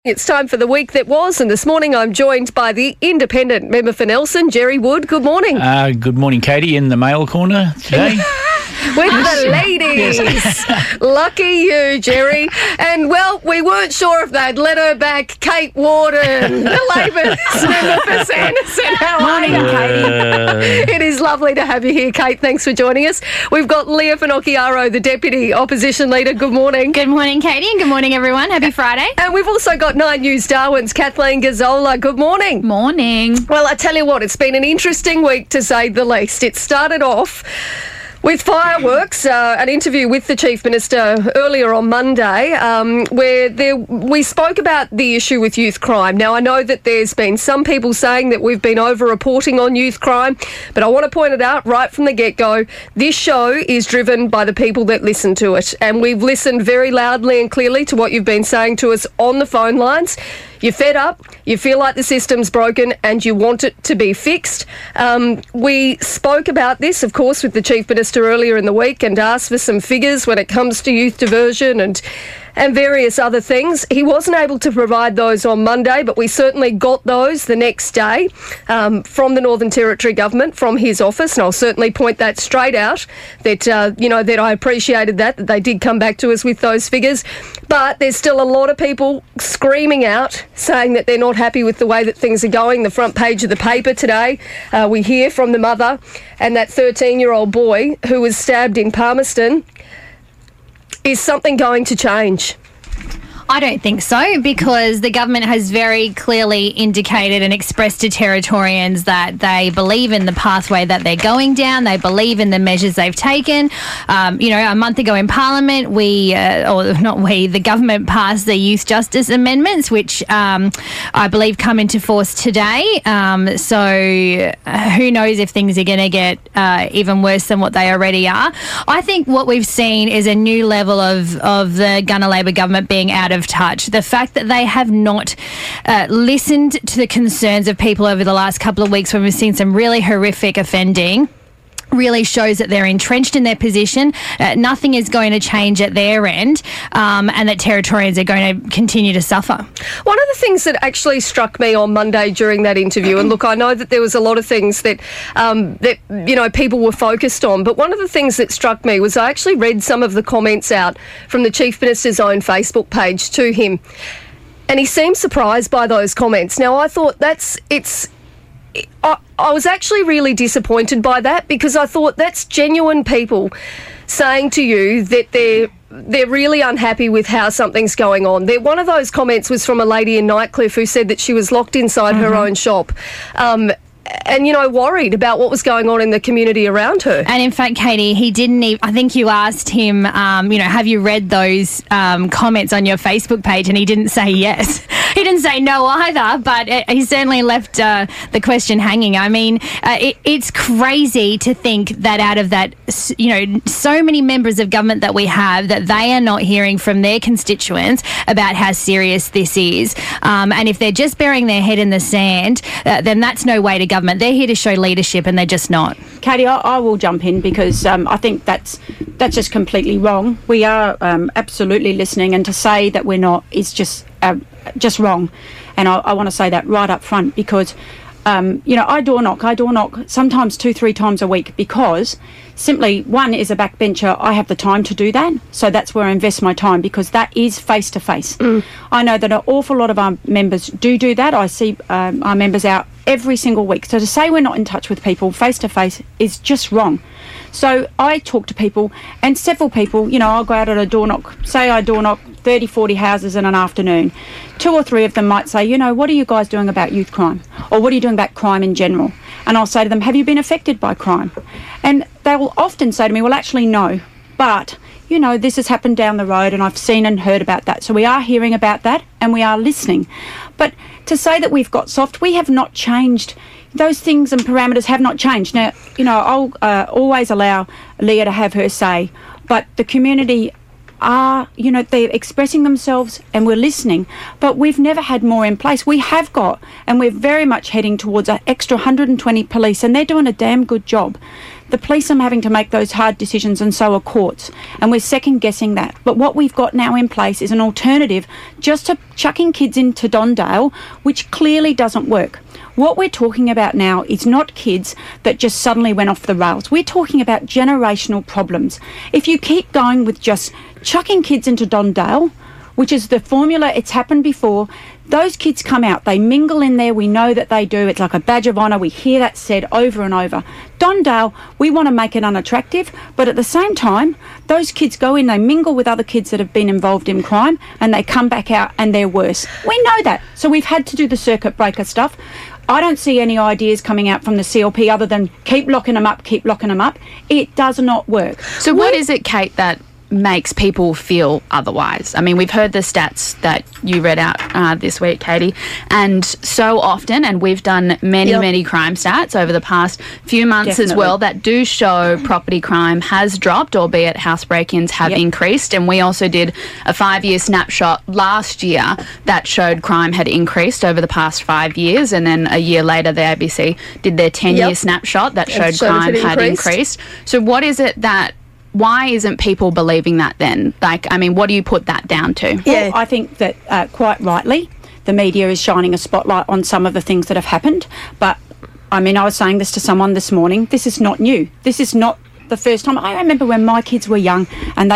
It's time for the week that was, and this morning I'm joined by the independent member for Nelson, Jerry Wood. Good morning. Good morning, Katie, in the male corner today. With the ladies. Yes. Lucky you, Jerry. And, well, we weren't sure if they'd let her back. Kate Warden, the Labour's member for Sanderson. How are you, Katie? It is lovely to have you here, Kate. Thanks for joining us. We've got Leah Finocchiaro, the Deputy Opposition Leader. Good morning. Good morning, Katie, and good morning, everyone. Happy Friday. And we've also got 9 News Darwin's Kathleen Gazzola. Good morning. Morning. Well, I tell you what, it's been an interesting week to say the least. It started off with fireworks, an interview with the Chief Minister earlier on Monday, where we spoke about the issue with youth crime. Now, I know that there's been some people saying that we've been over-reporting on youth crime, but I want to point it out right from the get-go. This show is driven by the people that listen to it, and we've listened very loudly and clearly to what you've been saying to us on the phone lines. You're fed up, you feel like the system's broken, and you want it to be fixed. We spoke about this, of course, with the Chief Minister earlier in the week and asked for some figures when it comes to youth diversion and various other things. He wasn't able to provide those on Monday, but we certainly got those the next day from the Northern Territory Government, from his office, and I'll certainly point that straight out, that that I appreciated that they did come back to us with those figures. But there's still a lot of people screaming out, saying that they're not happy with the way that things are going. The front page of the paper today, we hear from the mother and that 13-year-old boy who was stabbed in Palmerston. Is something going to change? I don't think so, because the government has very clearly indicated and expressed to Territorians that they believe in the pathway that they're going down. They believe in the measures they've taken. A month ago in Parliament, the government passed the Youth Justice Amendments, which I believe come into force today. So who knows if things are going to get even worse than what they already are. I think what we've seen is a new level of the Gunner Labor government being out of touch. The fact that they have not listened to the concerns of people over the last couple of weeks when we've seen some really horrific offending really shows that they're entrenched in their position. Nothing is going to change at their end, and that Territorians are going to continue to suffer. One of the things that actually struck me on Monday during that interview, and look, I know that there was a lot of things that people were focused on, but one of the things that struck me was I actually read some of the comments out from the Chief Minister's own Facebook page to him, and he seemed surprised by those comments. Now, I thought I was actually really disappointed by that, because I thought that's genuine people saying to you that they're really unhappy with how something's going on. One of those comments was from a lady in Nightcliff who said that she was locked inside her own shop. And, worried about what was going on in the community around her. And in fact, Katie, he didn't even, I think you asked him, have you read those comments on your Facebook page? And he didn't say yes. He didn't say no either, but he certainly left the question hanging. I mean, it's crazy to think that out of that, so many members of government that we have, that they are not hearing from their constituents about how serious this is. And if they're just burying their head in the sand, then that's no way to government. They're here to show leadership, and they're just not. Katie, I will jump in, because I think that's just completely wrong. We are absolutely listening, and to say that we're not is just wrong. And I want to say that right up front, because I door knock sometimes 2-3 times a week, because simply, one, is a backbencher, I have the time to do that, so that's where I invest my time, because that is face to face. I know that an awful lot of our members do that. I see our members out every single week, so to say we're not in touch with people face to face is just wrong. So I talk to people, and several people, I'll go out at a door knock, say I door knock 30-40 houses in an afternoon. 2 or 3 of them might say, what are you guys doing about youth crime? Or what are you doing about crime in general? And I'll say to them, have you been affected by crime? And they will often say to me, well, actually, no. But, this has happened down the road, and I've seen and heard about that. So we are hearing about that, and we are listening. But to say that we've got soft, we have not changed. Those things and parameters have not changed. Now, I'll always allow Leah to have her say, but the community are, they're expressing themselves, and we're listening, but we've never had more in place. We have got, and we're very much heading towards an extra 120 police, and they're doing a damn good job. The police are having to make those hard decisions, and so are courts. And we're second-guessing that. But what we've got now in place is an alternative just to chucking kids into Don Dale, which clearly doesn't work. What we're talking about now is not kids that just suddenly went off the rails. We're talking about generational problems. If you keep going with just chucking kids into Don Dale, which is the formula, it's happened before, those kids come out, they mingle in there, we know that they do, it's like a badge of honour, we hear that said over and over. Don Dale, we want to make it unattractive, but at the same time, those kids go in, they mingle with other kids that have been involved in crime, and they come back out and they're worse. We know that, so we've had to do the circuit breaker stuff. I don't see any ideas coming out from the CLP other than keep locking them up, keep locking them up. It does not work. So what is it, Kate, that makes people feel otherwise? I mean, we've heard the stats that you read out this week, Katie, and so often, and we've done many crime stats over the past few months as well that do show property crime has dropped, albeit house break-ins have increased. And we also did a 5-year snapshot last year that showed crime had increased over the past 5 years, and then a year later the ABC did their 10-year snapshot that showed crime had increased. So what is it that why isn't people believing that then? Like, I mean, what do you put that down to? Well, I think that quite rightly, the media is shining a spotlight on some of the things that have happened. But, I mean, I was saying this to someone this morning. This is not new. This is not the first time. I remember when my kids were young and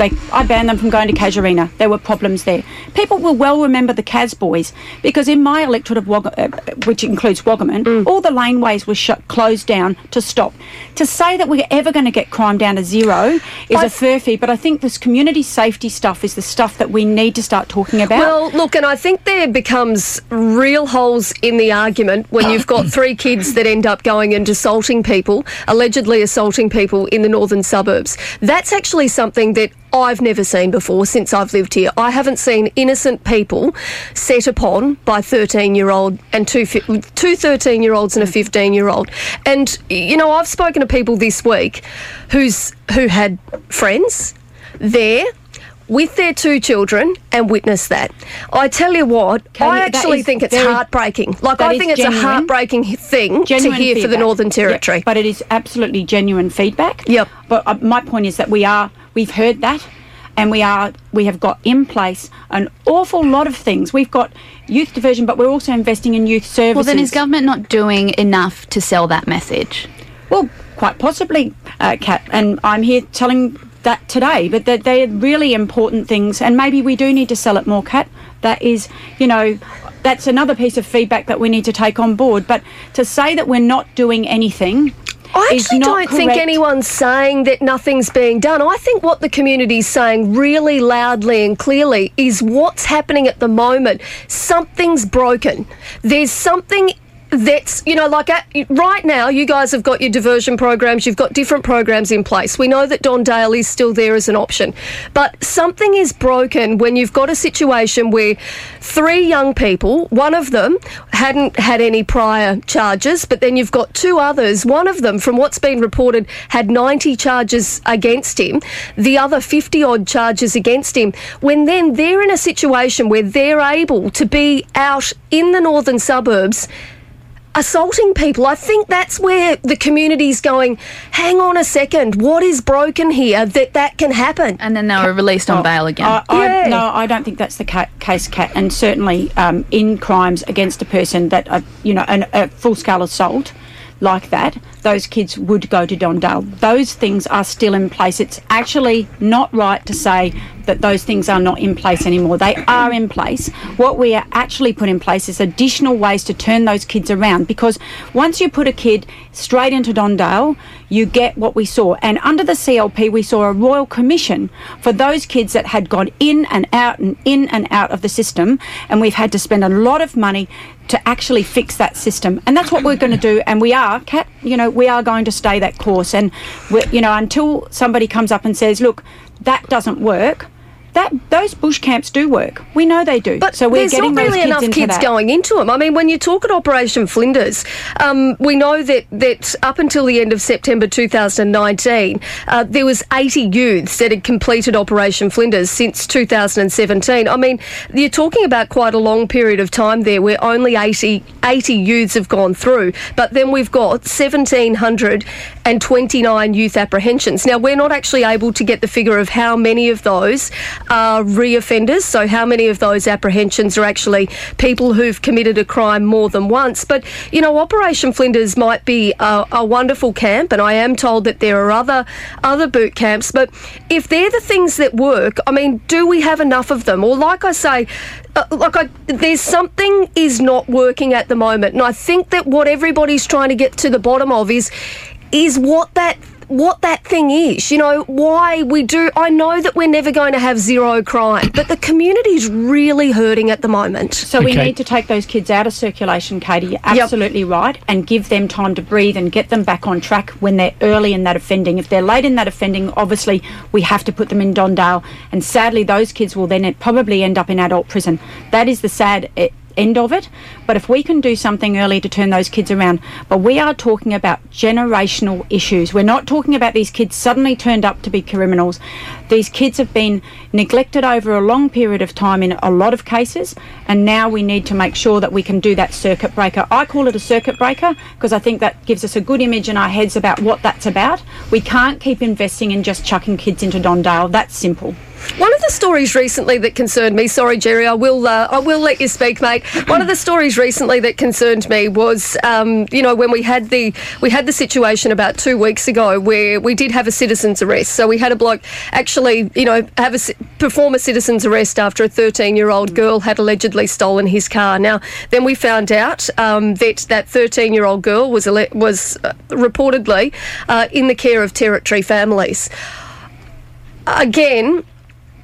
I banned them from going to Casuarina. There were problems there. People will well remember the Cas boys because in my electorate of which includes Waggaman, all the laneways were closed down to stop. To say that we're ever going to get crime down to zero is a furphy, but I think this community safety stuff is the stuff that we need to start talking about. Well, look, and I think there becomes real holes in the argument when you've got 3 kids that end up going and allegedly assaulting people in the northern suburbs. That's actually something that I've never seen before since I've lived here. I haven't seen innocent people set upon by 13-year-old and two 13-year-olds and a 15-year-old. And, you know, I've spoken to people this week who had friends there with their 2 children and witnessed that. I tell you what, I actually think it's heartbreaking. Like, I think it's a heartbreaking thing to hear feedback for the Northern Territory. Yep, but it is absolutely genuine feedback. Yep. But my point is that we've heard that, and we have got in place an awful lot of things. We've got youth diversion, but we're also investing in youth services. Well, then is government not doing enough to sell that message? Well, quite possibly, Kat, and I'm here telling that today, but they're really important things, and maybe we do need to sell it more, Kat. That is, you know, that's another piece of feedback that we need to take on board. But to say that we're not doing anything, I actually don't think anyone's saying that nothing's being done. I think what the community's saying really loudly and clearly is what's happening at the moment. Something's broken. There's something that's, you know, like right now you guys have got your diversion programs, you've got different programs in place. We know that Don Dale is still there as an option. But something is broken when you've got a situation where 3 young people, one of them hadn't had any prior charges, but then you've got 2 others. One of them, from what's been reported, had 90 charges against him, the other 50-odd charges against him. When then they're in a situation where they're able to be out in the northern suburbs assaulting people, I think that's where the community's going, hang on a second, what is broken here that can happen? And then they were released on bail again. No, I don't think that's the case, Kat. And certainly in crimes against a person that, a full-scale assault like that, those kids would go to Don Dale. Those things are still in place. It's actually not right to say that those things are not in place anymore. They are in place. What we are actually put in place is additional ways to turn those kids around, because once you put a kid straight into Don Dale, you get what we saw. And under the CLP, we saw a royal commission for those kids that had gone in and out of the system, and we've had to spend a lot of money to actually fix that system. And that's what we're going to do. And we are, Kat, we are going to stay that course. And, until somebody comes up and says, look, that doesn't work, those bush camps do work. We know they do. But so we're there's getting not really enough kids going into them. I mean, when you talk at Operation Flinders, we know that up until the end of September 2019, there was 80 youths that had completed Operation Flinders since 2017. I mean, you're talking about quite a long period of time there where only 80 youths have gone through. But then we've got 1,700 and 29 youth apprehensions. Now, we're not actually able to get the figure of how many of those are reoffenders, so how many of those apprehensions are actually people who've committed a crime more than once. But, you know, Operation Flinders might be a wonderful camp, and I am told that there are other boot camps, but if they're the things that work, I mean, do we have enough of them? Or like I say, there's something is not working at the moment, and I think that what everybody's trying to get to the bottom of is what that thing is, you know, why we do. I know that we're never going to have zero crime, but the community's really hurting at the moment. So we need to take those kids out of circulation, Katie. You're absolutely right, and give them time to breathe and get them back on track when they're early in that offending. If they're late in that offending, obviously we have to put them in Don Dale, and sadly those kids will then probably end up in adult prison. That is the sad end of it. But if we can do something early to turn those kids around, but we are talking about generational issues. We're not talking about these kids suddenly turned up to be criminals. These kids have been neglected over a long period of time in a lot of cases, and now we need to make sure that we can do that circuit breaker. I call it a circuit breaker because I think that gives us a good image in our heads about what that's about. We can't keep investing in just chucking kids into Don Dale. That's simple. One of the stories recently that concerned me, sorry Jerry, I will let you speak, mate. One of the stories recently that concerned me was, you know, when we had the situation about 2 weeks ago where we did have a citizen's arrest. So we had a bloke actually, you know, perform a citizen's arrest after a 13-year-old girl had allegedly stolen his car. Now, then we found out that 13-year-old girl was reportedly in the care of Territory Families. Again,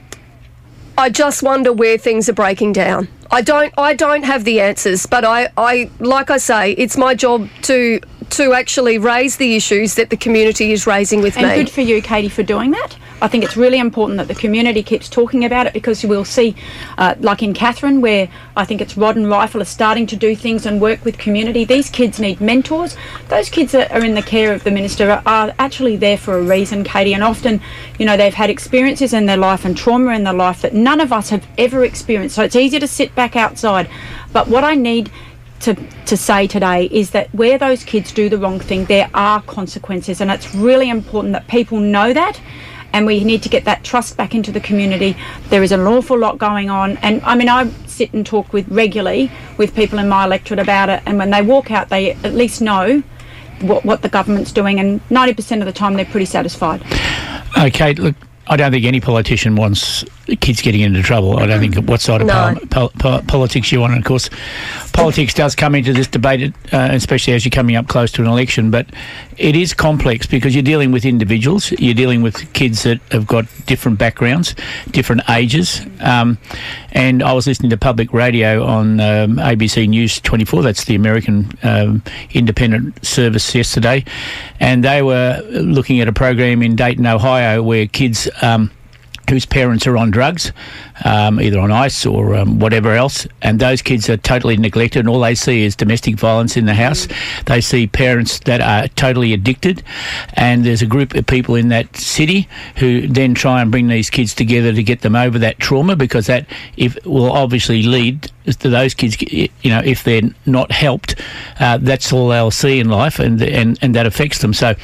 I just wonder where things are breaking down. I don't have the answers, but I like I say, it's my job to actually raise the issues that the community is raising with me. And good for you, Katie, for doing that. I think it's really important that the community keeps talking about it, because you will see, like in Katherine, where I think it's Rod and Rifle are starting to do things and work with community. These kids need mentors. Those kids that are in the care of the minister are actually there for a reason, Katie, and often, you know, they've had experiences in their life and trauma in their life that none of us have ever experienced. So it's easy to sit back outside. But what I need to say today is that where those kids do the wrong thing, there are consequences, and it's really important that people know that. And we need to get that trust back into the community. There is an awful lot going on. And I mean, I sit and talk regularly with people in my electorate about it. And when they walk out, they at least know what the government's doing. And 90% of the time, they're pretty satisfied. Okay, look, I don't think any politician wants kids getting into trouble. I don't think what side of politics you're on. And of course, politics does come into this debate, especially as you're coming up close to an election. But it is complex because you're dealing with individuals. You're dealing with kids that have got different backgrounds, different ages. And I was listening to public radio on ABC News 24. That's the American independent service yesterday. And they were looking at a program in Dayton, Ohio, where kids whose parents are on drugs, either on ice or whatever else, and those kids are totally neglected, and all they see is domestic violence in the house. They see parents that are totally addicted, and there's a group of people in that city who then try and bring these kids together to get them over that trauma, because that will obviously lead to those kids, you know, if they're not helped, that's all they'll see in life, and that affects them. So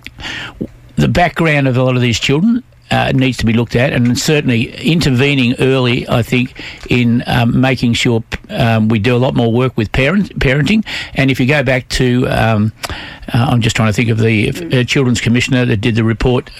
the background of a lot of these children needs to be looked at, and certainly intervening early, I think, in making sure we do a lot more work with parenting. And if you go back to, I'm just trying to think of the Children's Commissioner that did the report,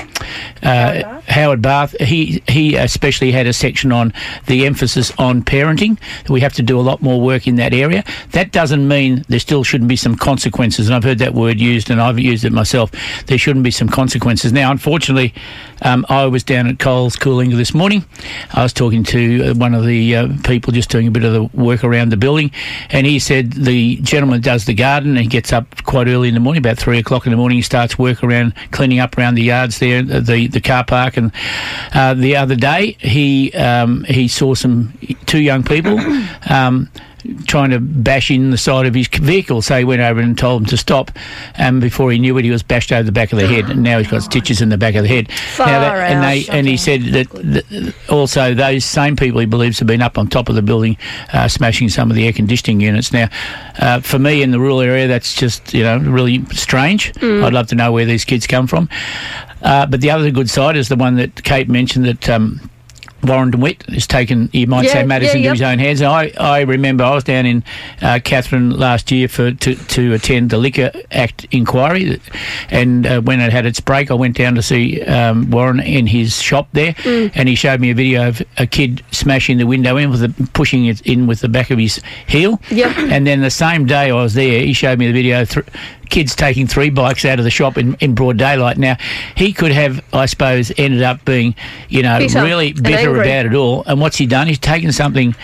Howard Barth, he especially had a section on the emphasis on parenting. We have to do a lot more work in that area. That doesn't mean there still shouldn't be some consequences, and I've heard that word used, and I've used it myself. There shouldn't be some consequences. Now, unfortunately, I was down at Coles Cooling this morning. I was talking to one of the people just doing a bit of the work around the building, and he said the gentleman does the garden, and he gets up quite early in the morning, about 3 o'clock in the morning. He starts work around cleaning up around the yards there, the car park. And the other day, he saw two young people trying to bash in the side of his vehicle. So he went over and told him to stop. Before he knew it, he was bashed over the back of the head, and now he's got stitches in the back of the head. And he said that also those same people he believes have been up on top of the building, smashing some of the air conditioning units. Now, for me in the rural area, that's just really strange. I'd love to know where these kids come from. But the other good side is the one that Kate mentioned, that Warren DeWitt has taken, you might say, matters into his own hands. And I remember I was down in Katherine last year to attend the Liquor Act inquiry, and when it had its break, I went down to see Warren in his shop there, and he showed me a video of a kid smashing the window in, pushing it in with the back of his heel. Yep. And then the same day I was there, he showed me the video of kids taking 3 bikes out of the shop in broad daylight. Now, he could have, I suppose, ended up being, really bitter about it all. And what's he done? He's taken something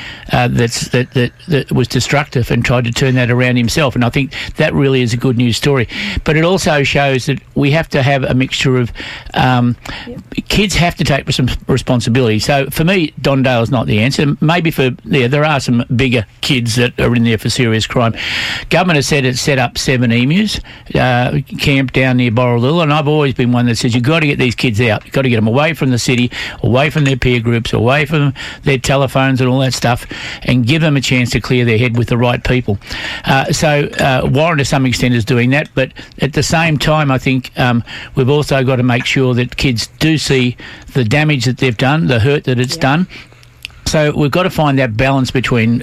that was destructive and tried to turn that around himself. And I think that really is a good news story. But it also shows that we have to have a mixture of kids have to take some responsibility. So for me, Don Dale's not the answer. Maybe there are some bigger kids that are in there for serious crime. Government has said it's set up 7 emus. Camp down near Borroloola, and I've always been one that says you've got to get these kids out. You've got to get them away from the city, away from their peer groups, away from their telephones and all that stuff, and give them a chance to clear their head with the right people. So Warren to some extent is doing that, but at the same time I think we've also got to make sure that kids do see the damage that they've done, the hurt that it's done. So we've got to find that balance between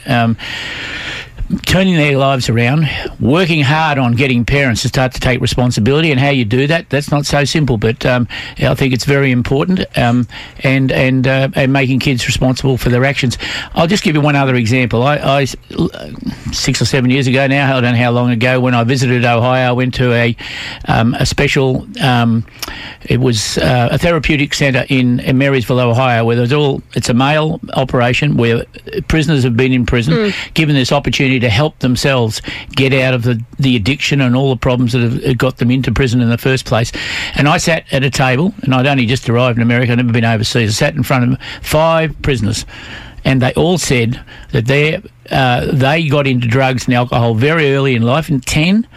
turning their lives around, working hard on getting parents to start to take responsibility, and how you do that, that's not so simple, but I think it's very important, and making kids responsible for their actions. I'll just give you one other example. I 6 or 7 years ago now, I don't know how long ago, when I visited Ohio, I went to a special, it was a therapeutic centre in Marysville, Ohio, where it's a male operation where prisoners have been in prison, given this opportunity to help themselves get out of the addiction and all the problems that have got them into prison in the first place. And I sat at a table, and I'd only just arrived in America, I'd never been overseas. I sat in front of 5 prisoners, and they all said that they got into drugs and alcohol very early in life, in 10,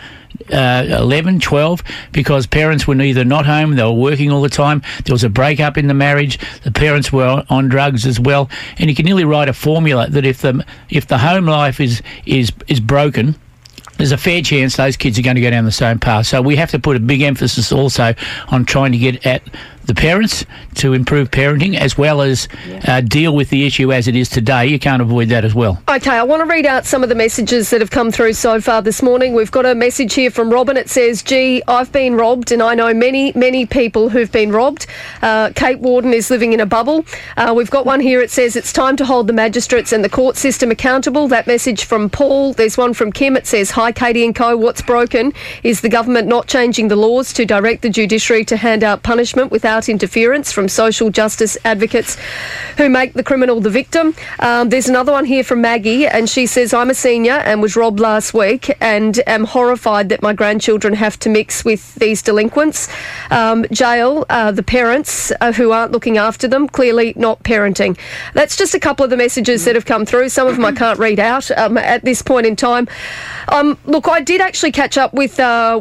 11, 12, because parents were either not home, they were working all the time, there was a break-up in the marriage, the parents were on drugs as well, and you can nearly write a formula that if the home life is broken, there's a fair chance those kids are going to go down the same path. So we have to put a big emphasis also on trying to get at the parents to improve parenting, as well as deal with the issue as it is today. You can't avoid that as well. Okay, I want to read out some of the messages that have come through so far this morning. We've got a message here from Robin. It says, "Gee, I've been robbed, and I know many, many people who've been robbed. Kate Warden is living in a bubble." We've got one here. It says, "It's time to hold the magistrates and the court system accountable." That message from Paul. There's one from Kim. It says, "Hi, Katie and Co. What's broken is the government not changing the laws to direct the judiciary to hand out punishment without interference from social justice advocates who make the criminal the victim." There's another one here from Maggie, and she says, "I'm a senior and was robbed last week and am horrified that my grandchildren have to mix with these delinquents. Jail, the parents who aren't looking after them, clearly not parenting." That's just a couple of the messages that have come through. Some of them I can't read out at this point in time. Look, I did actually catch up with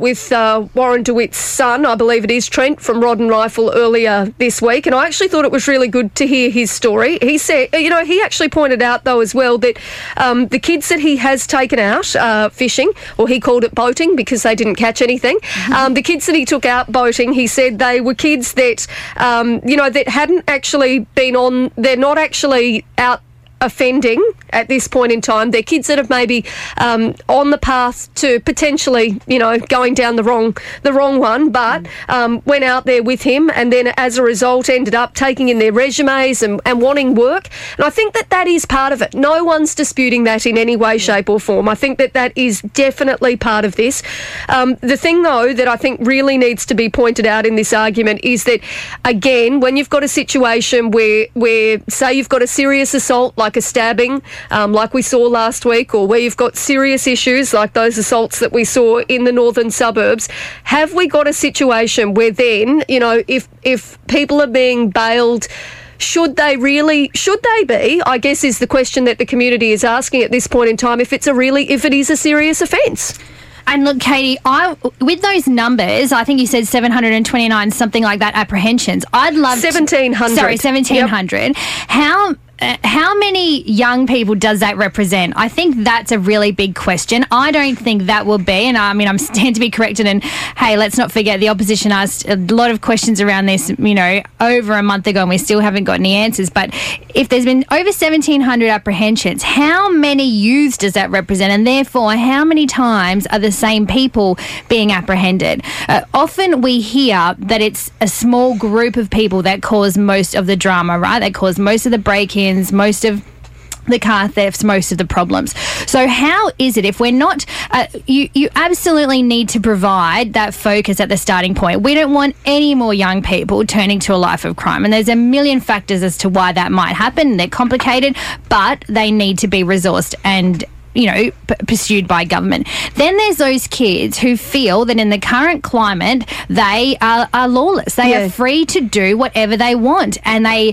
Warren DeWitt's son, I believe it is Trent, from Rod and Rifle earlier this week, and I actually thought it was really good to hear his story. He said, he actually pointed out though as well that the kids that he has taken out fishing, or he called it boating because they didn't catch anything, the kids that he took out boating, he said they were kids that, that hadn't actually been on, they're not actually out offending at this point in time. They're kids that have maybe on the path to potentially, going down the wrong one, but went out there with him, and then as a result ended up taking in their resumes and wanting work. And I think that is part of it. No one's disputing that in any way, shape or form. I think that is definitely part of this. The thing, though, that I think really needs to be pointed out in this argument is that, again, when you've got a situation where say you've got a serious assault like a stabbing, like we saw last week, or where you've got serious issues like those assaults that we saw in the northern suburbs, have we got a situation where then, if people are being bailed should they be, I guess is the question that the community is asking at this point in time, if it is a serious offence. And look, Katie, with those numbers, I think you said 729, something like that, apprehensions. I'd love 1,700. Sorry, 1,700. Yep. How many young people does that represent? I think that's a really big question. I don't think that will be, and I mean, I'm stand to be corrected. And hey, let's not forget the opposition asked a lot of questions around this, over a month ago, and we still haven't got any answers. But if there's been over 1,700 apprehensions, how many youths does that represent? And therefore, how many times are the same people being apprehended? Often we hear that it's a small group of people that cause most of the drama, right? That cause most of the break-ins, most of the car thefts, most of the problems. So how is it if we're not, you absolutely need to provide that focus at the starting point. We don't want any more young people turning to a life of crime. And there's a million factors as to why that might happen. They're complicated, but they need to be resourced and pursued by government. Then there's those kids who feel that in the current climate, they are lawless. They are free to do whatever they want. And there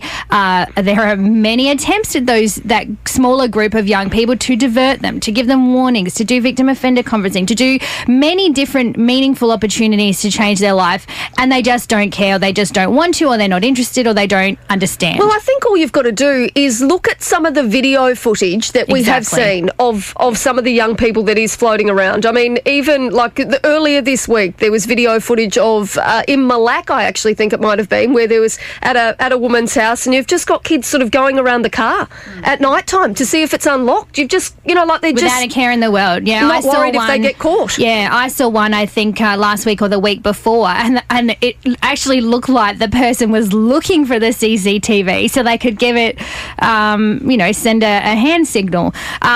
are many attempts at that smaller group of young people to divert them, to give them warnings, to do victim offender conferencing, to do many different meaningful opportunities to change their life. And they just don't care, or they just don't want to, or they're not interested, or they don't understand. Well, I think all you've got to do is look at some of the video footage that we have seen of some of the young people that is floating around. I mean, even earlier this week, there was video footage of in Malak, I actually think it might have been, where there was at a woman's house, and you've just got kids sort of going around the car at night time to see if it's unlocked. You've just, they're without just a care in the world. Yeah, not worried if they get caught. Yeah, I saw one, I think, last week or the week before, and it actually looked like the person was looking for the CCTV so they could give it, send a hand signal.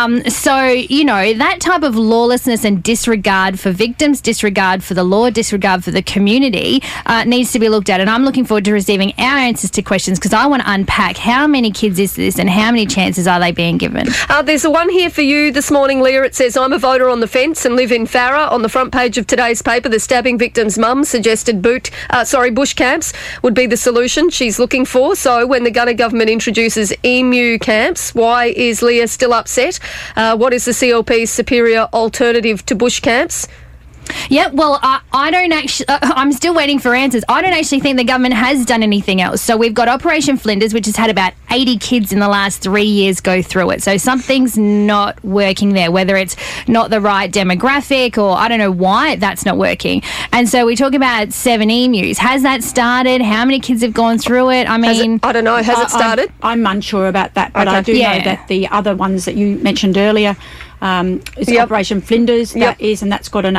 That type of lawlessness and disregard for victims, disregard for the law, disregard for the community needs to be looked at. And I'm looking forward to receiving our answers to questions, because I want to unpack how many kids is this and how many chances are they being given. There's a one here for you this morning, Leah. It says, I'm a voter on the fence and live in Farah. On the front page of today's paper, the stabbing victim's mum suggested bush camps would be the solution she's looking for. So when the Gunner government introduces emu camps, why is Leah still upset? What is the CLP's superior alternative to bush camps? Yeah, well, I don't actually... I'm still waiting for answers. I don't actually think the government has done anything else. So we've got Operation Flinders, which has had about 80 kids in the last 3 years go through it. So something's not working there, whether it's not the right demographic or I don't know why that's not working. And so we talk about 7 emus. Has that started? How many kids have gone through it? I mean... I don't know. Has it started? I'm unsure about that, but I do know that the other ones that you mentioned earlier... is Operation Flinders, and that's got an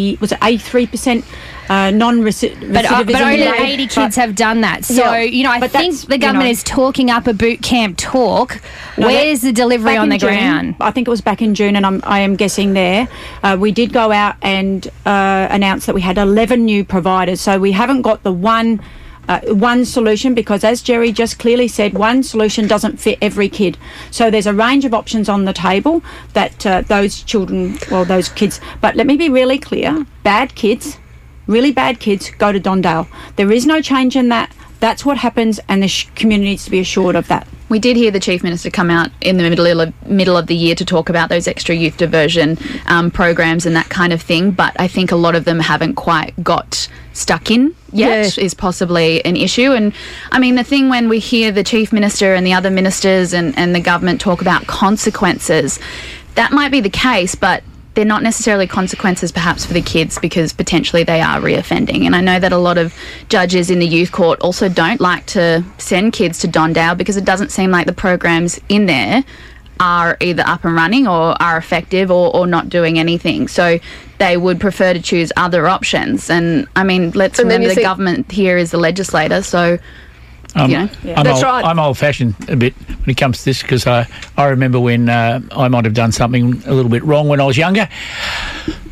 83% non-recidivism. But only 80 kids have done that. So, I think the government is talking up a boot camp talk. Where's the delivery on the ground? I think it was back in June, and I am guessing there. We did go out and announce that we had 11 new providers. So we haven't got the one solution, because as Jerry just clearly said, one solution doesn't fit every kid. So there's a range of options on the table that those kids, but let me be really clear, really bad kids go to Dondale. There is no change in that. That's what happens, and the community needs to be assured of that. We did hear the Chief Minister come out in the middle of the year to talk about those extra youth diversion programs and that kind of thing, but I think a lot of them haven't quite got stuck in yet, is possibly an issue. And I mean, the thing when we hear the Chief Minister and the other ministers and the government talk about consequences, that might be the case, but they're not necessarily consequences perhaps for the kids, because potentially they are reoffending. And I know that a lot of judges in the youth court also don't like to send kids to Dondale, because it doesn't seem like the programs in there are either up and running or are effective or not doing anything. So they would prefer to choose other options. And I mean, let's remember the government here is the legislator, so... That's right. I'm old-fashioned a bit when it comes to this, because I remember when I might have done something a little bit wrong when I was younger.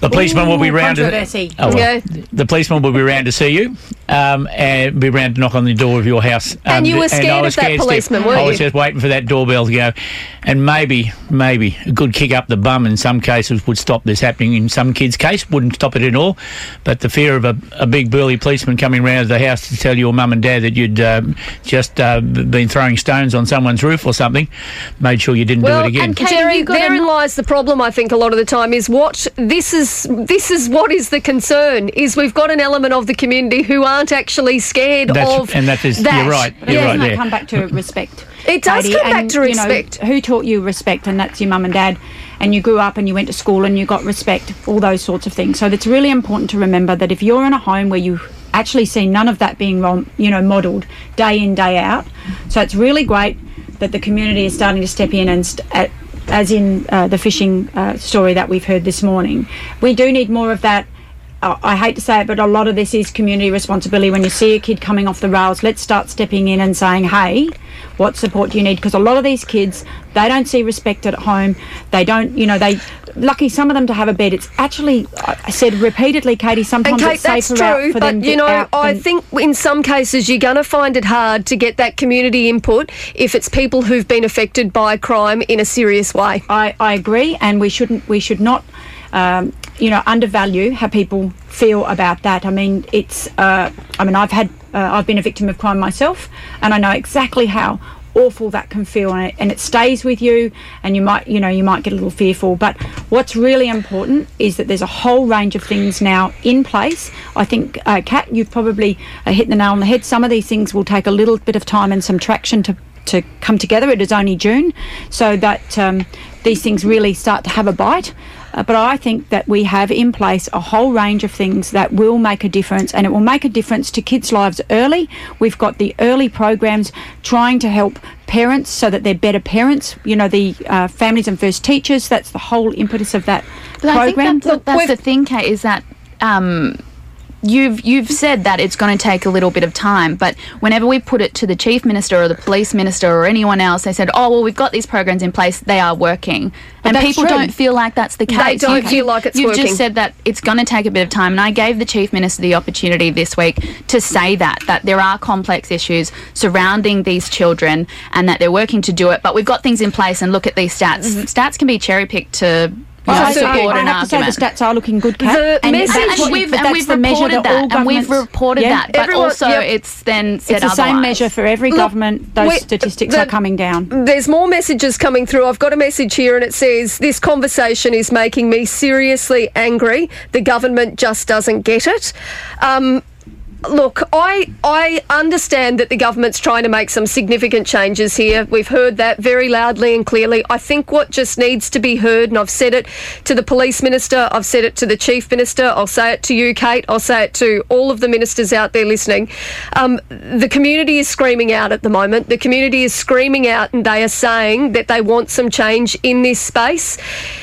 The policeman will be round. Controversy. The policeman will be round to see you, and be round to knock on the door of your house. And you were scared of that policeman, weren't you? I was just waiting for that doorbell to go, and maybe a good kick up the bum in some cases would stop this happening. In some kids' case, wouldn't stop it at all. But the fear of a big burly policeman coming round to the house to tell your mum and dad that you'd just been throwing stones on someone's roof or something made sure you didn't do it again. And Jerry, therein lies the problem, I think, a lot of the time, is this is what is the concern, is we've got an element of the community who aren't actually scared of that. You're right. But You're right doesn't there. that come back to respect? It does Katie? come back to respect. Who taught you respect? And that's your mum and dad. And you grew up and you went to school and you got respect, all those sorts of things. So it's really important to remember that if you're in a home where you actually see none of that being modelled day in, day out, so it's really great that the community is starting to step in and as in the fishing story that we've heard this morning. We do need more of that. I hate to say it, but a lot of this is community responsibility. When you see a kid coming off the rails, let's start stepping in and saying, hey, what support do you need? Because a lot of these kids, they don't see respect at home. They don't, lucky some of them to have a bed. It's actually, I said repeatedly, Katie, sometimes Kate, it's safer that's true, for but them to out I than- think in some cases you're going to find it hard to get that community input if it's people who've been affected by crime in a serious way. I agree, and we should not undervalue how people feel about that. I mean, I've been a victim of crime myself, and I know exactly how awful that can feel, and it stays with you, and you might get a little fearful. But what's really important is that there's a whole range of things now in place. I think, Kat, you've probably hit the nail on the head. Some of these things will take a little bit of time and some traction to come together. It is only June, so that these things really start to have a bite. But I think that we have in place a whole range of things that will make a difference, and it will make a difference to kids' lives early. We've got the early programs trying to help parents so that they're better parents, the families and first teachers. That's the whole impetus of that program. I think that's the thing, Kate, is that You've said that it's going to take a little bit of time, but whenever we put it to the Chief Minister or the Police Minister or anyone else, they said, oh, well, we've got these programs in place, they are working. But and people don't feel like that's the case. They don't feel like it's working. working. You've just said that it's going to take a bit of time, and I gave the Chief Minister the opportunity this week to say that there are complex issues surrounding these children and that they're working to do it, but we've got things in place, and look at these stats. Stats can be cherry-picked to... I support an have to argument. say the stats are looking good, Kat. We've reported that, but also it's then said it's the otherwise. same measure for every government. Those statistics are coming down. There's more messages coming through. I've got a message here and it says, this conversation is making me seriously angry. The government just doesn't get it. Look, I understand that the government's trying to make some significant changes here. We've heard that very loudly and clearly. I think what just needs to be heard, and I've said it to the Police Minister, I've said it to the Chief Minister, I'll say it to you, Kate, I'll say it to all of the ministers out there listening. The community is screaming out at the moment. The community is screaming out and they are saying that they want some change in this space.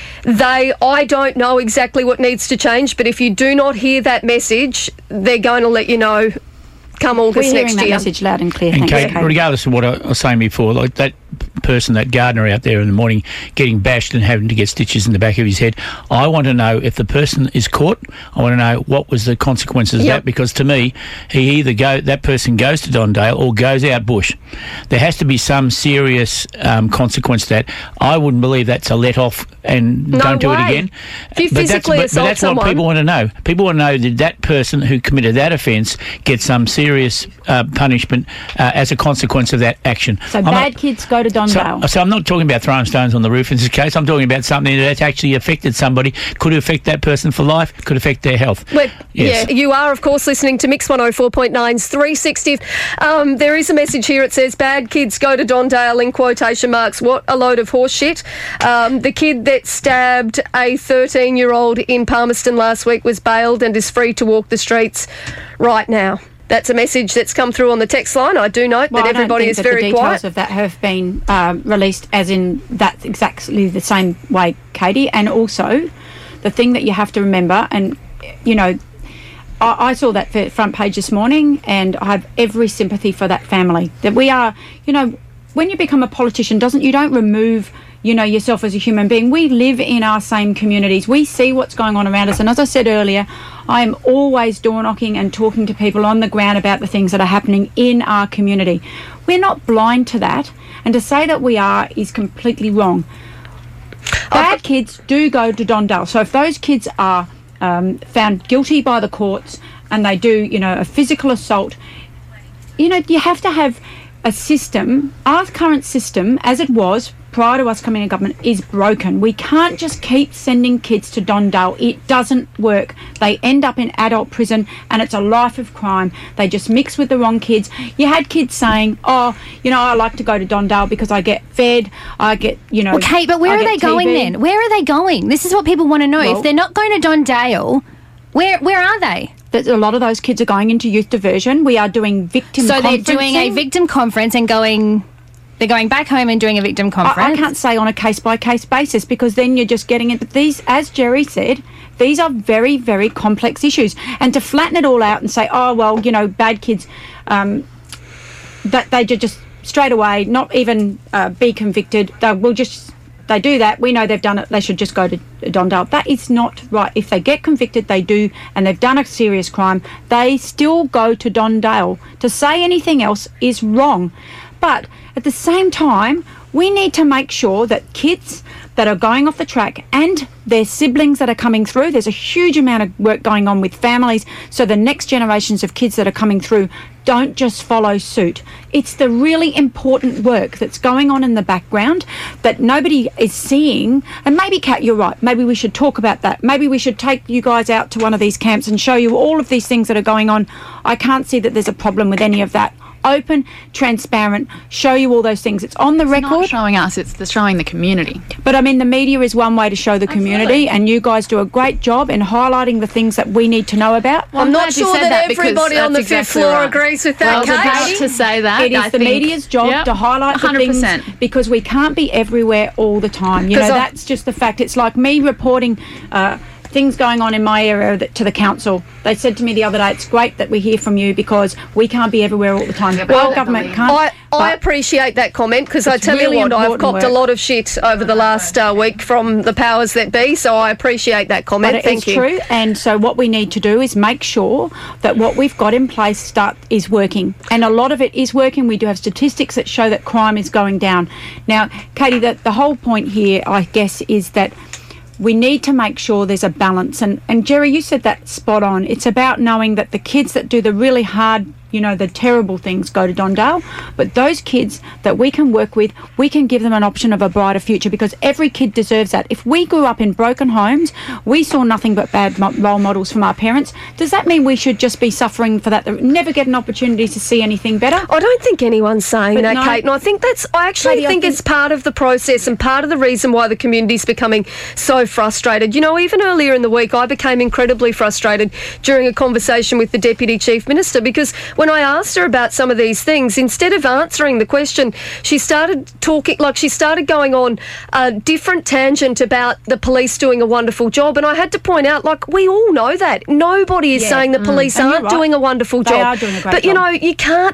I don't know exactly what needs to change, but if you do not hear that message, they're going to let you know come August next year. We're hearing that message loud and clear. And Thanks, Kate, regardless of what I was saying before, like that person, that gardener out there in the morning getting bashed and having to get stitches in the back of his head, I want to know if the person is caught. I want to know what was the consequences of that, because to me, that person goes to Dondale or goes out bush. There has to be some serious consequence to that. I wouldn't believe that's a let off and don't do it again. If you physically assault but that's someone, what people want to know. People want to know that that person who committed that offence gets some serious punishment as a consequence of that action. So bad kids go to Dondale. So I'm not talking about throwing stones on the roof in this case. I'm talking about something that's actually affected somebody. Could affect that person for life. Could affect their health. Yes. Yeah, you are, of course, listening to Mix 104.9's 360. There is a message here. It says, bad kids go to Dondale, in quotation marks. What a load of horse shit. The kid that stabbed a 13-year-old in Palmerston last week was bailed and is free to walk the streets right now. That's a message that's come through on the text line. I do note that everybody is very quiet. The details of that have been released as in that's exactly the same way, Katie. And also, the thing that you have to remember, and, I saw that front page this morning and I have every sympathy for that family. That we are, when you become a politician, you don't remove, yourself as a human being. We live in our same communities. We see what's going on around us. And as I said earlier, I am always door knocking and talking to people on the ground about the things that are happening in our community. We're not blind to that. And to say that we are is completely wrong. Bad kids do go to Don Dale. So if those kids are found guilty by the courts and they do, a physical assault, you have to have a system. Our current system, as it was prior to us coming in government, is broken. We can't just keep sending kids to Don Dale. It doesn't work. They end up in adult prison and it's a life of crime. They just mix with the wrong kids. You had kids saying, I like to go to Don Dale because I get fed, I get, Okay, but where are they going then? Where are they going? This is what people want to know. Well, if they're not going to Don Dale, where are they? A lot of those kids are going into youth diversion. We are doing victim conferencing. So they're doing a victim conference and they're going back home and doing a victim conference? I can't say on a case-by-case basis because then you're just getting into these, as Jerry said, these are very, very complex issues. And to flatten it all out and say, bad kids, that they just straight away not even be convicted, they do that, we know they've done it, they should just go to Don Dale. That is not right. If they get convicted, they do, and they've done a serious crime, they still go to Don Dale. To say anything else is wrong. But at the same time, we need to make sure that kids that are going off the track and their siblings that are coming through, there's a huge amount of work going on with families, so the next generations of kids that are coming through don't just follow suit. It's the really important work that's going on in the background that nobody is seeing. And maybe, Kat, you're right. Maybe we should talk about that. Maybe we should take you guys out to one of these camps and show you all of these things that are going on. I can't see that there's a problem with any of that. Open, transparent, show you all those things. It's on the record. It's not showing us, it's showing the community. But I mean, the media is one way to show the community, and you guys do a great job in highlighting the things that we need to know about. Well, I'm not sure that everybody on the fifth floor agrees with that, Katie. I was about to say that. It is the media's job to highlight 100%. The things, because we can't be everywhere all the time. That's just the fact. It's like me reporting things going on in my area to the council. They said to me the other day, it's great that we hear from you because we can't be everywhere all the time. Well, government can't. I appreciate that comment because I tell you what, I've copped a lot of shit over the last week from the powers that be, so I appreciate that comment. Thank you. It's true, and so what we need to do is make sure that what we've got in place is working, and a lot of it is working. We do have statistics that show that crime is going down. Now, Katie, the whole point here, I guess, is that we need to make sure there's a balance. And Jerry, you said that spot on. It's about knowing that the kids that do the really hard, the terrible things go to Don Dale. But those kids that we can work with, we can give them an option of a brighter future because every kid deserves that. If we grew up in broken homes, we saw nothing but bad role models from our parents. Does that mean we should just be suffering for that, never get an opportunity to see anything better? I don't think anyone's saying that, Kate. And I think I actually think it's part of the process and part of the reason why the community's becoming so frustrated. Even earlier in the week, I became incredibly frustrated during a conversation with the Deputy Chief Minister because when I asked her about some of these things, instead of answering the question, she started going on a different tangent about the police doing a wonderful job. And I had to point out, we all know that. Nobody is saying the police aren't doing a wonderful job. They are doing a great job. But, you can't,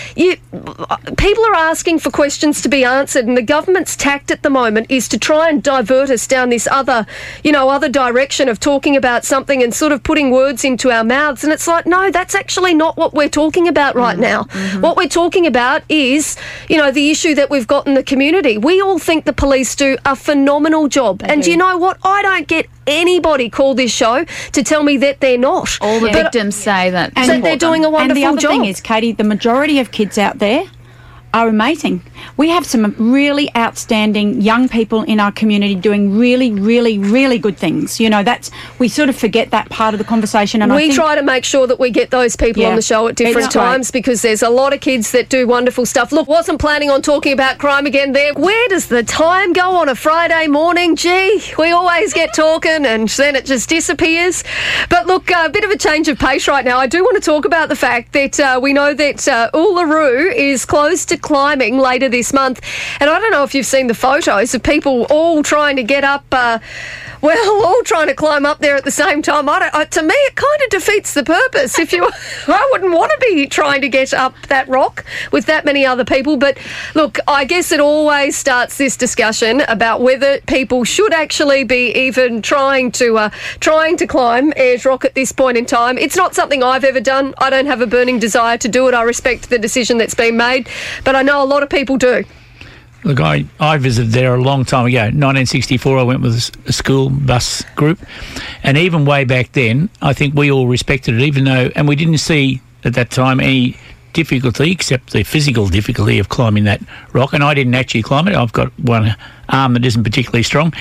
people are asking for questions to be answered, and the government's tact at the moment is to try and divert us down this other direction of talking about something and sort of putting words into our mouths. And it's like, no, that's actually not what we're talking about right now. Mm-hmm. What we're talking about is, the issue that we've got in the community. We all think the police do a phenomenal job. And you know what? I don't get anybody call this show to tell me that they're not. All the victims say that. And they're doing a wonderful job. And the other thing is, Katie, the majority of kids out there are amazing. We have some really outstanding young people in our community doing really, really, really good things. We sort of forget that part of the conversation. And we try to make sure that we get those people on the show at different times because there's a lot of kids that do wonderful stuff. Look, wasn't planning on talking about crime again there. Where does the time go on a Friday morning? Gee, we always get talking and then it just disappears. But look, a bit of a change of pace right now. I do want to talk about the fact that we know that Uluru is close to climbing later this month. And I don't know if you've seen the photos of people all trying to get up well, all trying to climb up there at the same time. To me, it kind of defeats the purpose. I wouldn't want to be trying to get up that rock with that many other people. But look, I guess it always starts this discussion about whether people should actually be even trying to climb Ayers Rock at this point in time. It's not something I've ever done. I don't have a burning desire to do it. I respect the decision that's been made, but I know a lot of people do. Look, I visited there a long time ago. 1964, I went with a school bus group. And even way back then, I think we all respected it, even though... And we didn't see at that time any difficulty except the physical difficulty of climbing that rock. And I didn't actually climb it. I've got one arm that isn't particularly strong.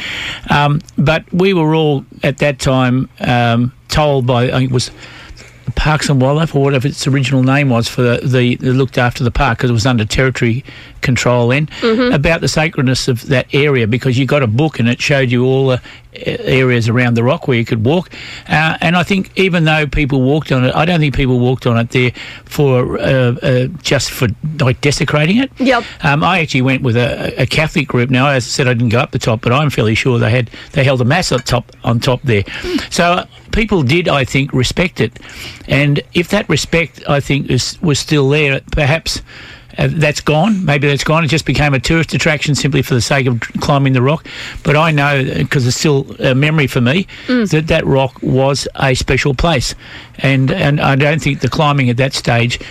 But we were all, at that time, told by... I think it was... Parks and Wildlife, or whatever its original name was, for the looked after the park, because it was under territory control then, about the sacredness of that area, because you got a book and it showed you all the areas around the rock where you could walk. And I think even though people walked on it, I don't think people walked on it there for just for like desecrating it. Yep. I actually went with a Catholic group. Now, as I said, I didn't go up the top, but I'm fairly sure they held a mass on top there. So people did, I think, respect it. And if that respect, I think, was still there, perhaps that's gone. Maybe that's gone. It just became a tourist attraction simply for the sake of climbing the rock. But I know, because it's still a memory for me, that rock was a special place. And I don't think the climbing at that stage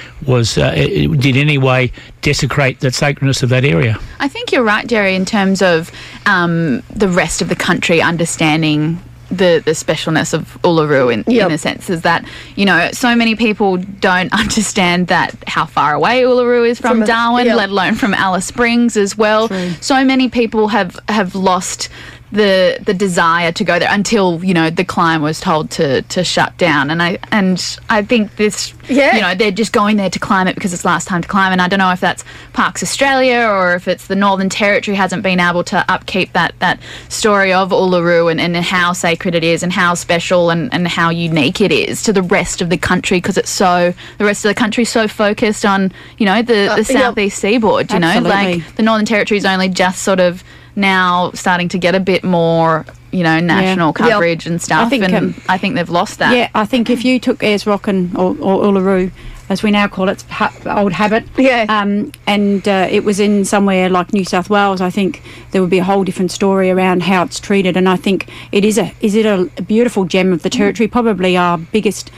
it did any way desecrate the sacredness of that area. I think you're right, Jerry, in terms of the rest of the country understanding the specialness of Uluru in a sense, is that, so many people don't understand that how far away Uluru is from Darwin, let alone from Alice Springs as well. True. So many people have lost the desire to go there until the climb was told to shut down, and I think this they're just going there to climb it because it's last time to climb. And I don't know if that's Parks Australia or if it's the Northern Territory hasn't been able to upkeep that story of Uluru and how sacred it is and how special and how unique it is to the rest of the country, because the rest of the country is so focused on the southeast seaboard. Absolutely. Like the Northern Territory is only just sort of now starting to get a bit more, national coverage and stuff. I think they've lost that. Yeah, I think if you took Ayers Rock or Uluru, as we now call it, Old Habit, and it was in somewhere like New South Wales, I think there would be a whole different story around how it's treated. And I think is it a beautiful gem of the Territory, probably our biggest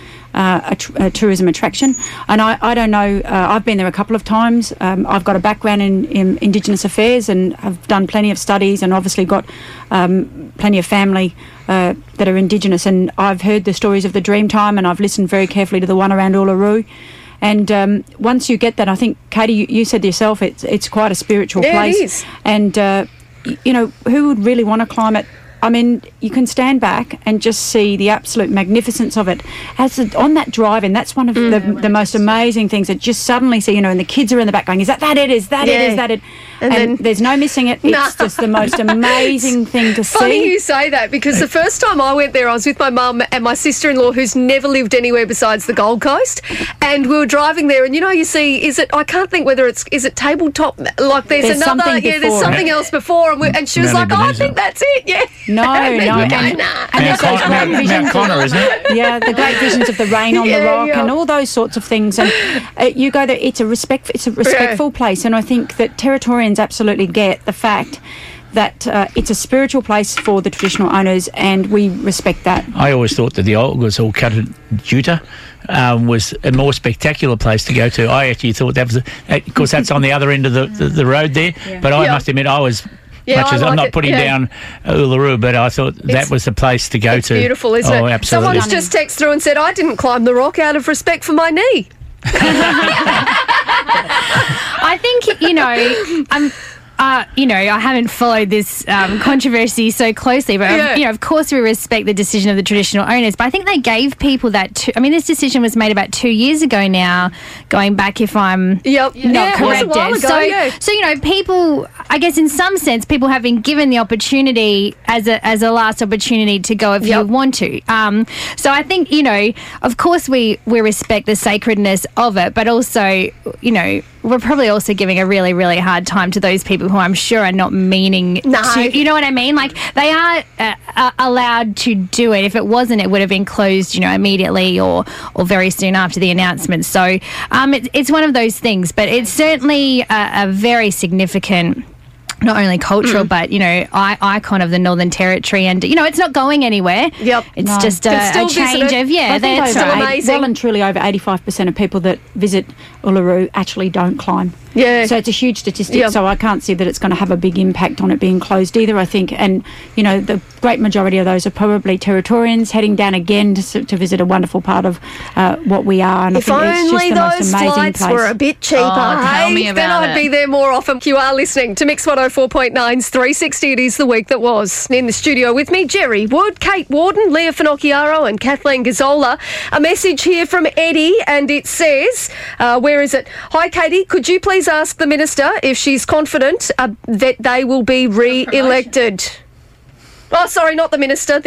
a tourism attraction. And I don't know, I've been there a couple of times. I've got a background in Indigenous affairs and have done plenty of studies, and obviously got plenty of family that are Indigenous, and I've heard the stories of the Dreamtime, and I've listened very carefully to the one around Uluru. And once you get that, I think, Katie, you said yourself, it's quite a spiritual place. It is. And who would really want to climb it? I mean, you can stand back and just see the absolute magnificence of it. On that drive-in, that's one of the most amazing things, that just suddenly see, and the kids are in the back going, is that it? Is that it? Is that it? And then there's no missing it. It's just the most amazing thing to see. Funny you say that, because the first time I went there, I was with my mum and my sister-in-law, who's never lived anywhere besides the Gold Coast, and we were driving there, and you see, I can't think whether is it tabletop, like there's another, there's something else before, and she was like, I think that's it, No. Mount Connor, isn't it? Yeah, the great visions of the rain on the rock and all those sorts of things. And you go there, it's a respectful place, and I think that Territorians absolutely get the fact that it's a spiritual place for the traditional owners, and we respect that. I always thought that the Olgas or Katajuta was a more spectacular place to go to. I actually thought that was, of course, that's on the other end of the road there, but I must admit, I was... I'm not putting down Uluru, but I thought that was the place to go to. It's beautiful, isn't it? Absolutely. Someone's just texted through and said, I didn't climb the rock out of respect for my knee. I think, I haven't followed this controversy so closely, but, of course we respect the decision of the traditional owners, but I think they gave people that, this decision was made about 2 years ago now, going back if I'm not corrected. So, people, I guess in some sense, people have been given the opportunity as a last opportunity to go if you want to. So I think, of course we respect the sacredness of it, but also, we're probably also giving a really, really hard time to those people who I'm sure are not meaning to. You know what I mean? Like, they are allowed to do it. If it wasn't, it would have been closed, immediately or very soon after the announcement. So it's one of those things, but it's certainly a very significant, not only cultural, but, icon of the Northern Territory. And, it's not going anywhere. Yep. It's just a change of, that's still amazing. Well and truly over 85% of people that visit Uluru actually don't climb. Yeah. So it's a huge statistic, so I can't see that it's going to have a big impact on it being closed either, I think. And, the great majority of those are probably Territorians heading down again to visit a wonderful part of what we are. And if I think only it's just the most those amazing flights place. were a bit cheaper, tell me then about I'd it. be there more often. You are listening to Mix 104.9's 360. It is the week that was. In the studio with me, Jerry Wood, Kate Warden, Leah Finocchiaro and Kathleen Gazzola. A message here from Eddie, and it says, where is it? Hi, Katie, could you please ask the Minister if she's confident that they will be re-elected? Oh, sorry, not the Minister,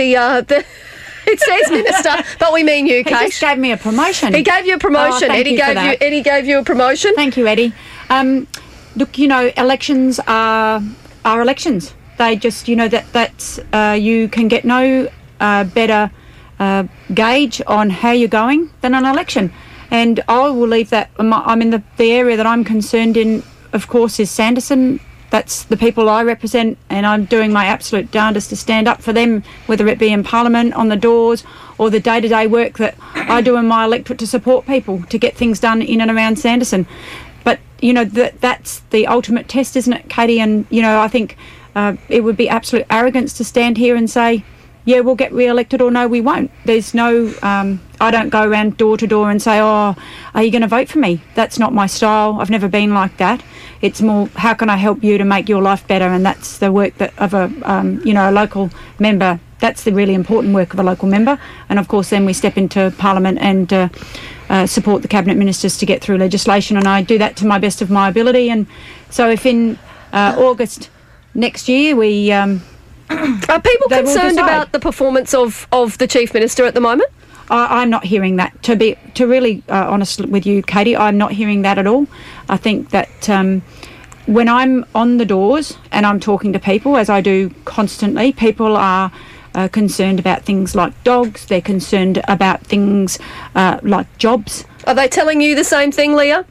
it says Minister, but we mean you, Kate. He just gave me a promotion. He gave you a promotion. Oh, Eddie gave you a promotion. Thank you, Eddie. Look, elections are elections. They just, that's you can get no better gauge on how you're going than an election. And I will leave that. I'm in the area that I'm concerned in, of course, is Sanderson. That's the people I represent, and I'm doing my absolute darndest to stand up for them, whether it be in Parliament, on the doors, or the day-to-day work that I do in my electorate to support people to get things done in and around Sanderson. But, that's the ultimate test, isn't it, Katie? And, I think it would be absolute arrogance to stand here and say, yeah, we'll get re-elected, or no, we won't. There's no, I don't go around door to door and say, oh, are you going to vote for me? That's not my style. I've never been like that. It's more, how can I help you to make your life better? And that's the work of a local member. That's the really important work of a local member. And of course, then we step into Parliament and support the Cabinet Ministers to get through legislation. And I do that to my best of my ability. And so if in August next year we... are people concerned about the performance of the Chief Minister at the moment? I'm not hearing that. To be really honest with you, Katie, I'm not hearing that at all. I think that when I'm on the doors and I'm talking to people, as I do constantly, people are concerned about things like dogs. They're concerned about things like jobs. Are they telling you the same thing, Leah?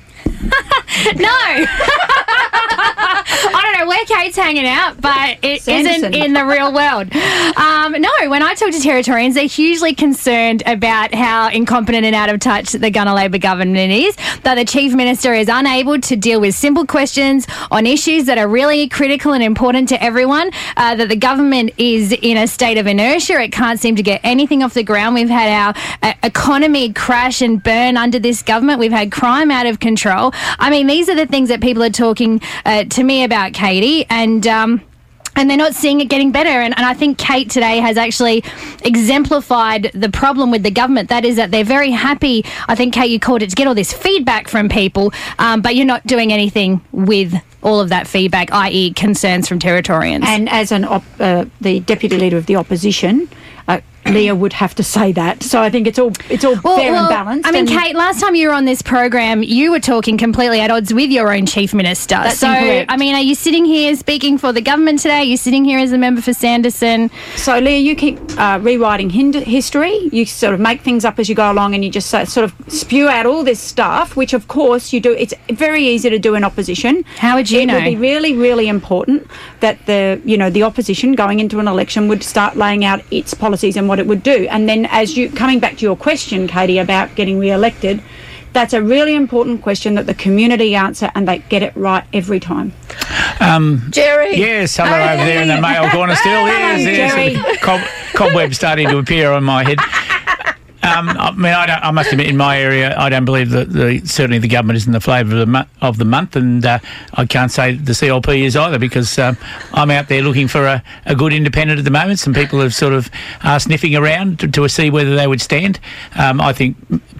No. I don't know where Kate's hanging out, but it Sanderson. isn't in the real world. No, when I talk to Territorians, they're hugely concerned about how incompetent and out of touch the Gunner Labor government is, that the Chief Minister is unable to deal with simple questions on issues that are really critical and important to everyone, that the government is in a state of inertia. It can't seem to get anything off the ground. We've had our economy crash and burn under this government. We've had crime out of control. I mean, these are the things that people are talking to me about, Katie, and they're not seeing it getting better. And I think Kate today has actually exemplified the problem with the government. That is that they're very happy, I think, Kate, you called it, to get all this feedback from people, but you're not doing anything with all of that feedback, i.e. concerns from Territorians. And as the Deputy Leader of the Opposition, Leah would have to say that. So I think it's all fair and balanced. I mean, Kate, last time you were on this program, you were talking completely at odds with your own Chief Minister. That's so, incorrect. I mean, are you sitting here speaking for the government today? Are you sitting here as a member for Sanderson? So, Leah, you keep rewriting history. You sort of make things up as you go along, and you just sort of spew out all this stuff, which, of course, you do. It's very easy to do in opposition. How would you know? It would be really, really important that the opposition going into an election would start laying out its policies and what it would do. And then coming back to your question, Katie, about getting re-elected, that's a really important question that the community answer, and they get it right every time. Jerry. Yes, hello over there in the male corner still. Yes. Cobweb starting to appear on my head. I mean, I must admit, in my area, I don't believe that certainly the government isn't the flavour of the month, and I can't say the CLP is either, because I'm out there looking for a good independent at the moment. Some people have sort of sniffing around to see whether they would stand. I think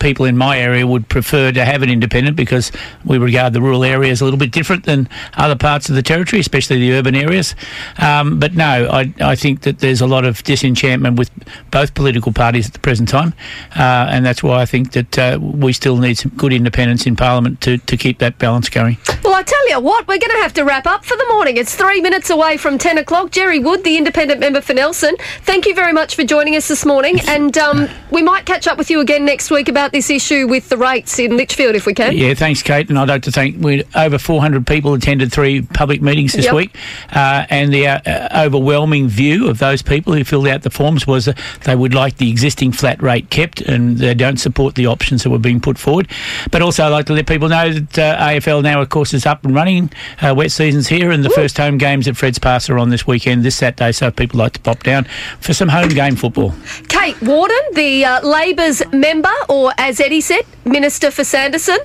people in my area would prefer to have an independent because we regard the rural areas a little bit different than other parts of the territory, especially the urban areas. But no, I think that there's a lot of disenchantment with both political parties at the present time, and that's why I think that we still need some good independence in Parliament to keep that balance going. Well, I tell you what, we're going to have to wrap up for the morning. It's 3 minutes away from 10 o'clock. Jerry Wood, the independent member for Nelson, thank you very much for joining us this morning, and we might catch up with you again next week about this issue with the rates in Litchfield if we can. Yeah, thanks, Kate, and I'd like to thank over 400 people attended 3 public meetings this week, and the overwhelming view of those people who filled out the forms was that they would like the existing flat rate kept and they don't support the options that were being put forward. But also I'd like to let people know that AFL now, of course, is up and running. Wet season's here, and the first home games at Fred's Pass are on this weekend, this Saturday, so if people like to pop down for some home game football. Kate Warden, the Labor's member, or as Eddie said, Minister for Sanderson.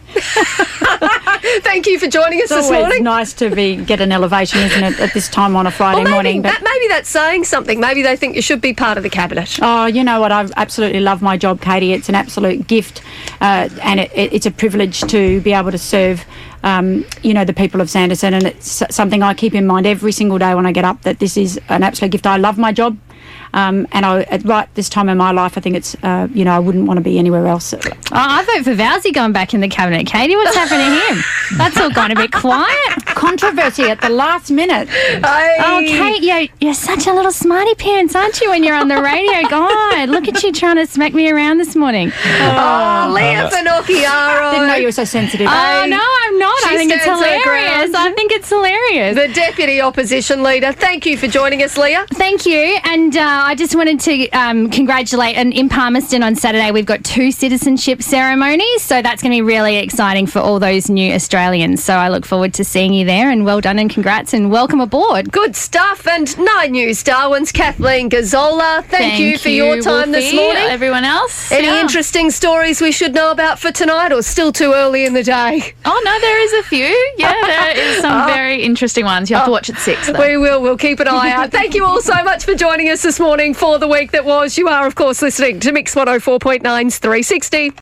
Thank you for joining us this morning. It's nice to get an elevation, isn't it, at this time on a Friday morning? But maybe that's saying something. Maybe they think you should be part of the cabinet. Oh, you know what? I absolutely love my job, Katie. It's an absolute gift, and it's a privilege to be able to serve the people of Sanderson, and it's something I keep in mind every single day when I get up, that this is an absolute gift. I love my job. And at right this time in my life, I think it's, I wouldn't want to be anywhere else. I vote for Vowsy going back in the cabinet, Katie. What's happening to him? That's all gone a bit quiet. Controversy at the last minute. Oh, Kate, you're such a little smarty pants, aren't you, when you're on the radio? God, look at you trying to smack me around this morning. Leah Finocchiaro. Didn't know you were so sensitive. Oh, no, I'm not. I think it's hilarious. I think it's hilarious. The Deputy Opposition Leader. Thank you for joining us, Leah. Thank you. And I just wanted to congratulate, and in Palmerston on Saturday we've got 2 citizenship ceremonies, so that's going to be really exciting for all those new Australians. So I look forward to seeing you there, and well done and congrats and welcome aboard. Good stuff. And 9 News Darwin's Kathleen Gazzola. Thank you for your time this morning. Everyone else. Any interesting stories we should know about for tonight, or still too early in the day? Oh, no, there is a few. Yeah, there is some very interesting ones. You have to watch at 6, though. We will. We'll keep an eye out. Thank you all so much for joining us this morning for the week that was. You are, of course, listening to Mix 104.9's 360.